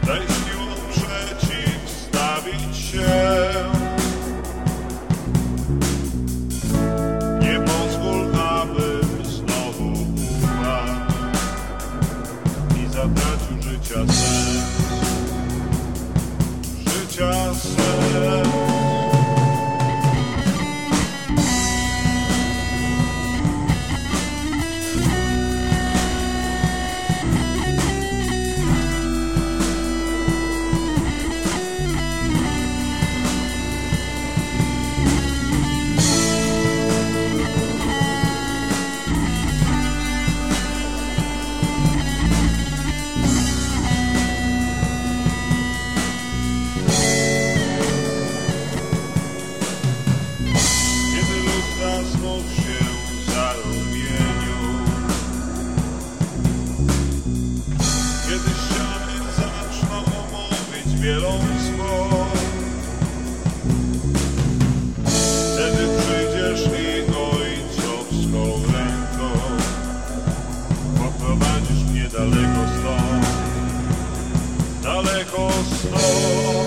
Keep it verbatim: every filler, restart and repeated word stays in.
tej siłą przeciwstawić się. Nie pozwól, aby znowu upadł i zatracił życia sens. Życia sens. Znów się zarumienił, kiedy ściany zaczną mówić wielą swą, wtedy przyjdziesz i ojcowską ręką poprowadzisz mnie daleko stąd, daleko stąd.